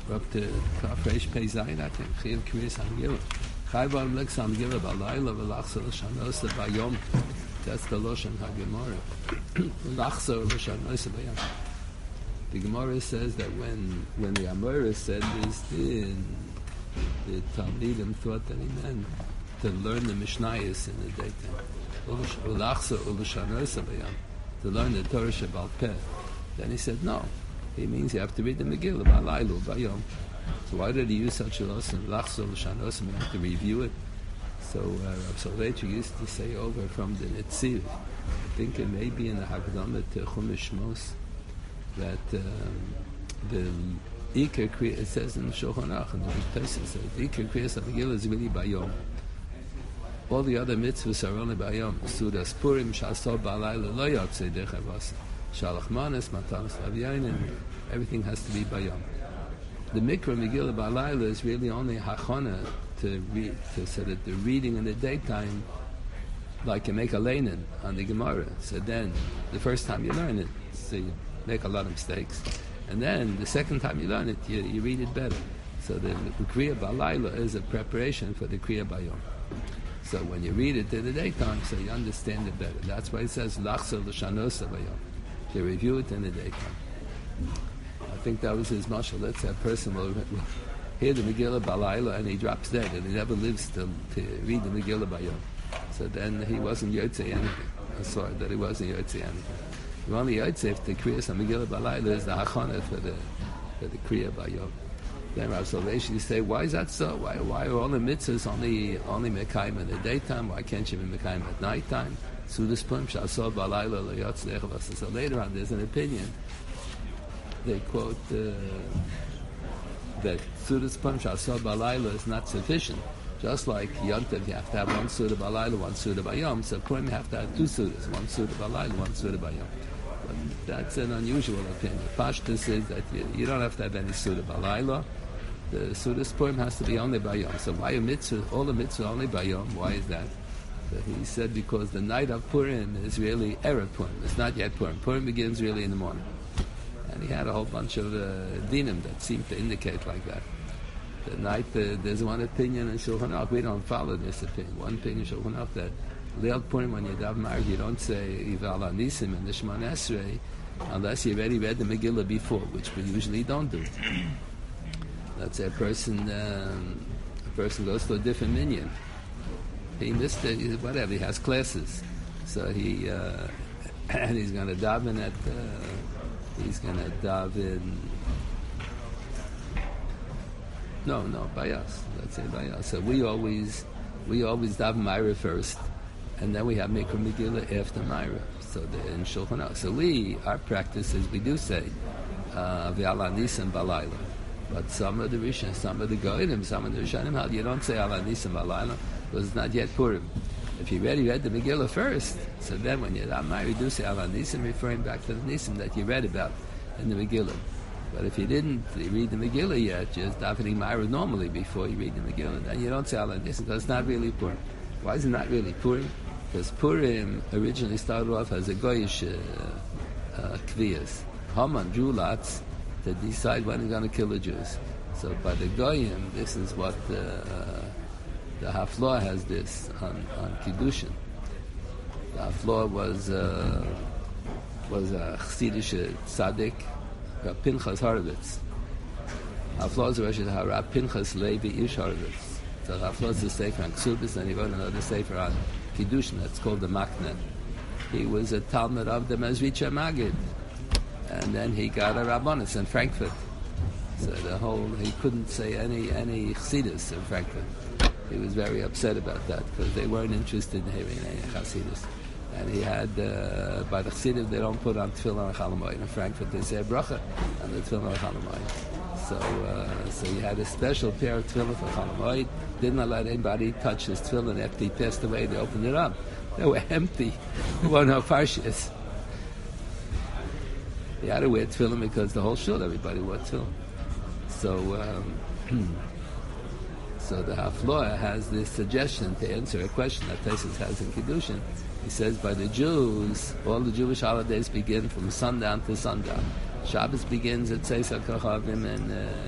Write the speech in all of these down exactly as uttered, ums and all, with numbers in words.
We're up to Kafresh Pei Zayin, I think. Chiyav Kriyas HaMegillah. Chayv Adam Leks HaMegillah Balayla V'lachsa L'Shanosa Bayom. That's the Loshan HaGemara. L'Achsa L'Shanosa Bayom. The Gemara says that when when the Amora said this, the, the Talmidim thought that he meant to learn the Mishnayos in the daytime. L'Achsa L'Shanosa Bayom. To learn the Torah Shebal Peh. Then he said, no. He means you have to read the Megillah, Ba'alaylu, Bayom. So why did he use such a lesson? L'achzor l'shanosim, you have to review it. So uh, Rav Soloveitchik used to say over from the Netziv, I think it may be in the Hagdama to Chumash Shmos, that um, the Iker Kriya, it says in the Shulchan Aruch, and the Tosfos says, the Iker Kriyas HaMegillah is really Bayom. All the other mitzvahs are only Bayom. Sudas Purim, Shasor Ba'alaylu, Lo Yotzei Decha Vasa. Shalach Manas, Matanas Lavyayin, everything has to be Bayom. The Mikra Megillah Ba'alayla is really only Hachana to read, to, so that the reading in the daytime, like you make a leinen on the Gemara. So then, the first time you learn it, so you make a lot of mistakes. And then, the second time you learn it, you, you read it better. So the, the Kriya Ba'alayla is a preparation for the Kriya Bayom. So when you read it in the daytime, so you understand it better. That's why it says, L'achzor l'shanosa Bayom. You review it in the daytime. I think that was his mashal. Let's say a person will, will hear the Megillah Ba'alayla and he drops dead and he never lives to, to read the Megillah Bayom. So then he wasn't Yotzei anything. I saw that he wasn't Yotzei anything. The only Yotzei if the Kriyas HaMegillah Ba'alayla is the Hachana for the for the Kriya Bayom. Then Rav Soloveitchik you say, why is that so? Why why are all the mitzvahs only only Mekayim in the daytime? Why can't you be Mekayim at nighttime? Sudas Purim Shasor Ba'alayla Lo Yotzei Decha Vasa. So later on there's an opinion. They quote uh, that Sudas Purim Shasor Ba'alayla is not sufficient. Just like Yontav, you have to have one Suda Ba'alayla, one Suda Bayom. So Purim you have to have two Sudas, one Suda Ba'alayla, one Suda Bayom. But that's an unusual opinion. Pashtus is that you, you don't have to have any Suda Ba'alayla. The Sudas Purim has to be only Bayom. So why a mitzvah, all the mitzvah only Bayom? Why is that? But he said because the night of Purim is really Erev Purim. It's not yet Purim. Purim begins really in the morning. And he had a whole bunch of uh, dinim that seemed to indicate like that. The night, uh, there's one opinion in Shulchan Aruch. We don't follow this opinion. One opinion in Shulchan Aruch that Leil Purim, when you daven Marg, you don't say Yival Nisim and the Shemona Esrei unless you already read the Megillah before, which we usually don't do. Let's say a person, um, a person goes to a different minyan. He missed it, whatever, he has classes. So he, uh, and he's going to daven at, uh, he's going to daven, no, no, by us, let's say by us. So we always, we always daven Myra first, and then we have Mikra Megillah after Myra. So the, in Shulchan Aruch. So we, our practice is we do say, V'ala Nisan Balayla. But some of the Rishon, some of the Goyim, some of the Rishonim, you don't say Ala Nisan Balayla, because it's not yet Purim. If you already read the Megillah first, so then when you're Amar, you do say Ala Nisan, referring back to the Nisan that you read about in the Megillah. But if you didn't you read the Megillah yet, just davening Myra normally before you read the Megillah, then you don't say Ala Nisan, because it's not really Purim. Why is it not really Purim? Because Purim originally started off as a Goyish uh, uh, Kviyas. Haman drew lots to decide when he's going to kill the Jews. So by the Goyim, this is what the, uh, the Haflah has this on, on Kiddushin. The Haflah was uh, was a Chassidish tzaddik, Pinchas Horovitz. Haflah is a Rosh Hara, Pinchas Levi Ish Horovitz. So Haflah is the Sefer on Ksubis, and he wrote another Sefer on Kiddushin, that's called the Maknet. He was a Talmud of the Mezritcha Magid. And then he got a Rabbanus in Frankfurt. So the whole, he couldn't say any any Chassidus in Frankfurt. He was very upset about that because they weren't interested in hearing any Chassidus. And he had, uh, by the Chassidim, they don't put on Tefillin and Chalamoid. In Frankfurt, they say bracha on the Tefillin and Chalamoid. So, uh, so he had a special pair of Tefillin for Chalamoid. Didn't let anybody touch his Tefillin after he passed away. They opened it up. They were empty. There were no parshas. He had to wear tefillin because the whole shul, everybody wore tefillin. So, um, so the Haflah has this suggestion to answer a question that Tosfos has in Kiddushin. He says, by the Jews, all the Jewish holidays begin from sundown to sundown. Shabbos begins at Tzeis HaKochavim, and uh,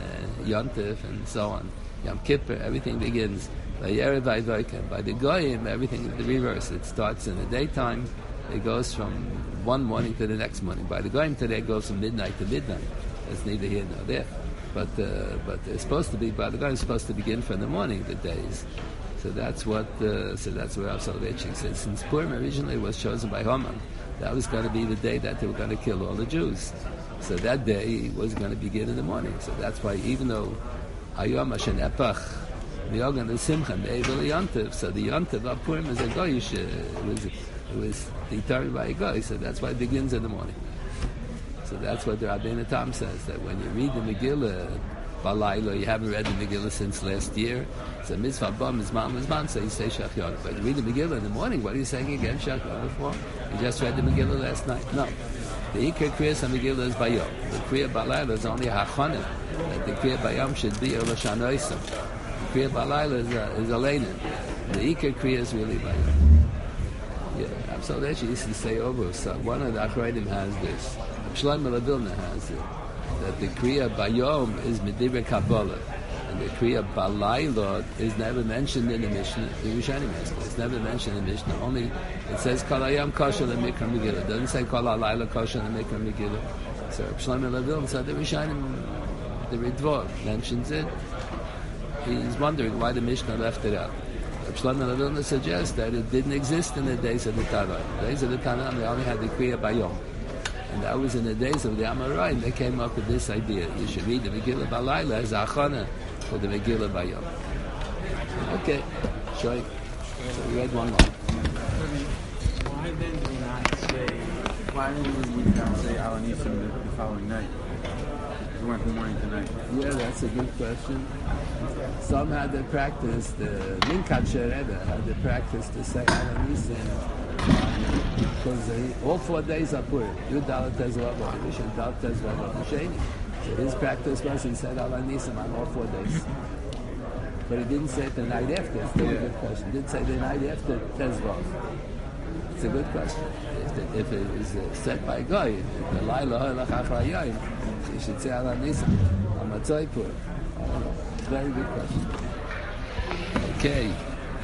Yontif and so on. Yom Kippur, everything begins by Yerev Vayvokem. By the Goyim, everything is the reverse. It starts in the daytime. It goes from one morning to the next morning. By the Goyim today, it goes from midnight to midnight. That's neither here nor there. But uh, but it's supposed to be, by the Goyim, it's supposed to begin from the morning, the days. So that's what. Uh, so that's where Rav Soloveitchik said. Since Purim originally was chosen by Haman, that was going to be the day that they were going to kill all the Jews. So that day was going to begin in the morning. So that's why, even though Hayom Hashem Epach, the Yogan the Simcha, Me'evel Yontiv, so the Yontiv of Purim is a Goyish. It was it was determined by a Goy. So that's why it begins in the morning. So that's what the Rabbeinu Tam says, that when you read the Megillah Balayla, you haven't read the Megillah since last year. So Mitzvah Bam is Man is Man, so you say Shach Yonah. But you read the Megillah in the morning, what are you saying again Shach Yonah for? You just read the Megillah last night? No. The Iker Kriyas HaMegillah is Bayom. The Kriya Balayla is only a Hachonim. That the Kriya Bayom should be a Lashon Oisam. The Kriya Balayla is a, is a Lenin. The Iker Kriya is really Bayom. Yeah, absolutely. Used to say over. So one of the Achreidim has this. Shlomo Vilna has it. That the Kriya Bayom is Medivre Kabbalah. And the Kriya Balayla is never mentioned in the Mishnah. The Rishonim has it. It's never mentioned in the Mishnah. Only it says Kol Hayom Kosher LeMikra Megillah. It doesn't say Kol Halayla Kosher LeMikra Megillah. So Shlomo Vilna said the Rishonim, the Ridvor mentions it. He's wondering why the Mishnah left it out. Shlomo Vilna suggests that it didn't exist in the days of the Tanaim. The days of the Tanaim, they only had the Kriya Bayom. And that was in the days of the Amoraim. They came up with this idea. You should read the Megillah Balayla as Achana for the Megillah Bayom. Okay, sure. So we read one more. Why then do we not say, why then would we not say Alanisim the, the following night? We went from morning to night. Yeah, that's a good question. Some had the practice, the Minkat Rebbe had the practice to say Alanisim. Because all four days are Purim. Yud Dalet Tezvav Rishon, Dalet Tezvav Sheni. So his practice was he said Al Nisim on all four days. But he didn't say it the night after. It's still yeah. a good question. He didn't say the night after Tezvav. It's a good question. If, the, if it is uh, said by Goy, the Laila Hoylach Achrayim, he should say Al Nisim on Matzoi Purim. Very good question. Okay.